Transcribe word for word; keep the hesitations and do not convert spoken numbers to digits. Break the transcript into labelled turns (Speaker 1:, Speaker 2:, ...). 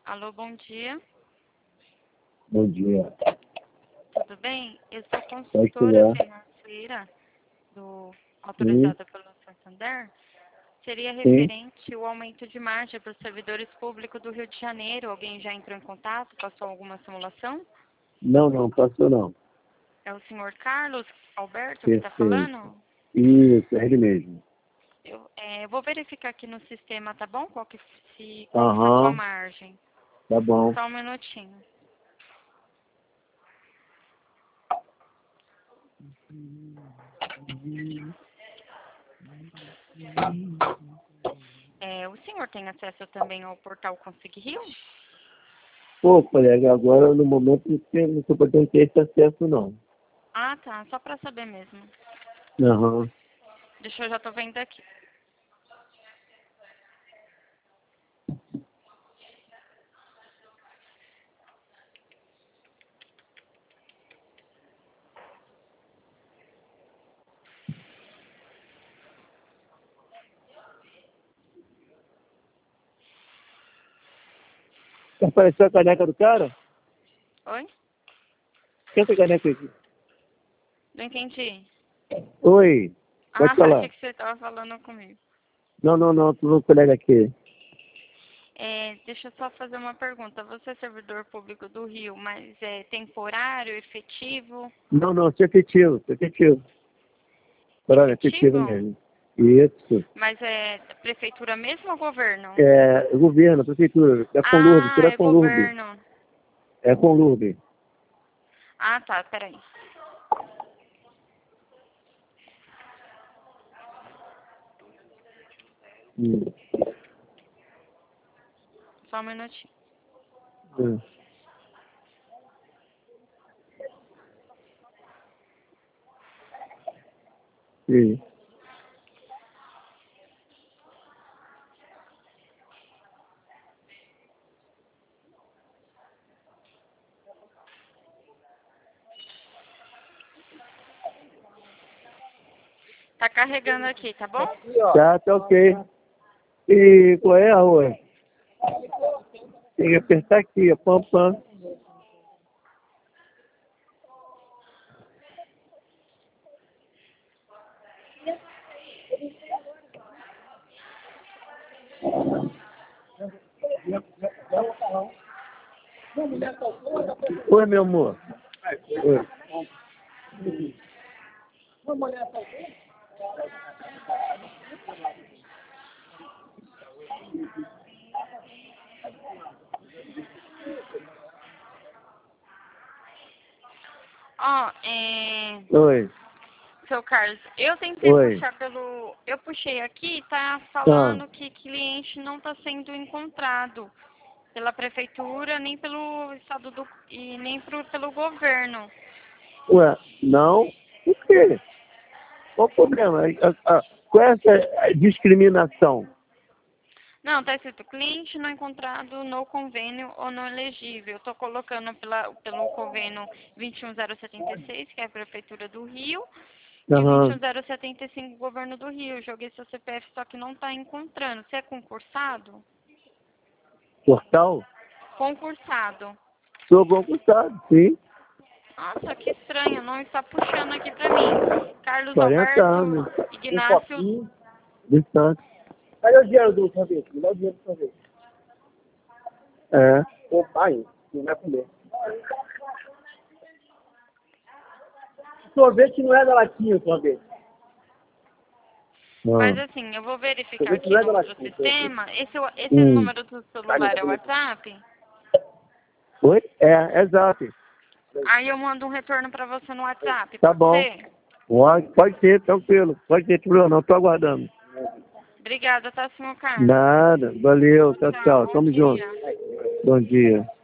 Speaker 1: Alô, bom dia.
Speaker 2: Bom dia.
Speaker 1: Tudo bem? Eu sou
Speaker 2: Pode
Speaker 1: consultora
Speaker 2: falar.
Speaker 1: financeira do,
Speaker 2: Sim,
Speaker 1: autorizada pelo Santander. Seria
Speaker 2: sim.
Speaker 1: referente ao aumento de margem para os servidores públicos do Rio de Janeiro. Alguém já entrou em contato? Passou alguma simulação?
Speaker 2: Não, não, passou não.
Speaker 1: É o senhor Carlos Alberto que está
Speaker 2: Perfeito.
Speaker 1: falando?
Speaker 2: Isso, é ele mesmo.
Speaker 1: Eu é, vou verificar aqui no sistema, tá bom? Qual que, se, qual que foi a sua
Speaker 2: Aham,
Speaker 1: margem.
Speaker 2: tá bom.
Speaker 1: Só um minutinho. É, o senhor tem acesso também ao portal Consegui Rio?
Speaker 2: Pô, colega, agora no momento não tem- não estou podendo ter esse acesso não.
Speaker 1: Ah, tá. Só para saber mesmo.
Speaker 2: Aham.
Speaker 1: Deixa eu já tô vendo aqui.
Speaker 2: Apareceu a caneca do cara?
Speaker 1: Oi?
Speaker 2: Quer essa caneca aqui?
Speaker 1: Não entendi.
Speaker 2: Oi,
Speaker 1: Ah,
Speaker 2: pode falar.
Speaker 1: achei que você estava falando comigo.
Speaker 2: Não, não, não, tu não colega aqui.
Speaker 1: É, deixa eu só fazer uma pergunta. Você é servidor público do Rio, mas é temporário, efetivo?
Speaker 2: Não, não, sou efetivo, sou efetivo. Horário efetivo
Speaker 1: Efetivo?
Speaker 2: mesmo. Isso.
Speaker 1: Mas é prefeitura mesmo ou governo?
Speaker 2: É governo, prefeitura, é com Lourdes,
Speaker 1: Ah,
Speaker 2: tudo é
Speaker 1: é
Speaker 2: com Lourdes.
Speaker 1: governo.
Speaker 2: É com Lourdes.
Speaker 1: Ah, tá. Peraí.
Speaker 2: Hum.
Speaker 1: Só um minutinho.
Speaker 2: Hum. Sim.
Speaker 1: Tá carregando aqui, tá bom?
Speaker 2: Tá, tá ok. E qual é a rua? Tem que apertar aqui, ó, pam, pam. Oi, meu amor. Oi.
Speaker 1: Ó, é...
Speaker 2: Oi.
Speaker 1: Seu Carlos, eu tentei
Speaker 2: Oi.
Speaker 1: puxar pelo... Eu puxei aqui, tá
Speaker 2: Ah,
Speaker 1: falando que cliente não está sendo encontrado pela prefeitura, nem pelo estado do... e nem pro, pelo governo.
Speaker 2: ué, não? Por quê? Qual o problema? A- a- Qual é essa discriminação?
Speaker 1: Não, tá escrito cliente não encontrado no convênio ou no elegível. Eu tô colocando pela, pelo convênio vinte e um zero setenta e seis, que é a prefeitura do Rio, e o vinte e um
Speaker 2: Aham.
Speaker 1: zero setenta e cinco, governo do Rio. Joguei seu C P F, só que não tá encontrando. Você é concursado?
Speaker 2: Portal?
Speaker 1: Concursado.
Speaker 2: Sou concursado, sim.
Speaker 1: Nossa, que estranho, não está puxando aqui pra mim. Carlos
Speaker 2: quarenta anos.
Speaker 1: Alberto
Speaker 2: Um
Speaker 1: Ignácio.
Speaker 2: copinho. Distante. Cadê o dinheiro do sorvete? Me dá o dinheiro do sorvete. É. Ô, pai, não vai comer. Sorvete não é da latinha, sorvete.
Speaker 1: Mas
Speaker 2: Não.
Speaker 1: assim, eu vou verificar
Speaker 2: Sorvete
Speaker 1: aqui
Speaker 2: não é
Speaker 1: no
Speaker 2: da
Speaker 1: outro
Speaker 2: latinha, sorvete.
Speaker 1: sistema. Esse, esse
Speaker 2: Hum.
Speaker 1: número do celular é o WhatsApp?
Speaker 2: Oi? É, exato.
Speaker 1: Aí eu mando um retorno pra você no WhatsApp,
Speaker 2: Tá
Speaker 1: pode
Speaker 2: bom.
Speaker 1: ser?
Speaker 2: Pode, pode ser, tranquilo. Pode ter problema, não. Tô aguardando.
Speaker 1: Obrigada, tá, senhor Carlos?
Speaker 2: Nada. Valeu. Tchau,
Speaker 1: Tchau,
Speaker 2: tchau.
Speaker 1: bom
Speaker 2: Tamo junto.
Speaker 1: dia.
Speaker 2: Bom dia.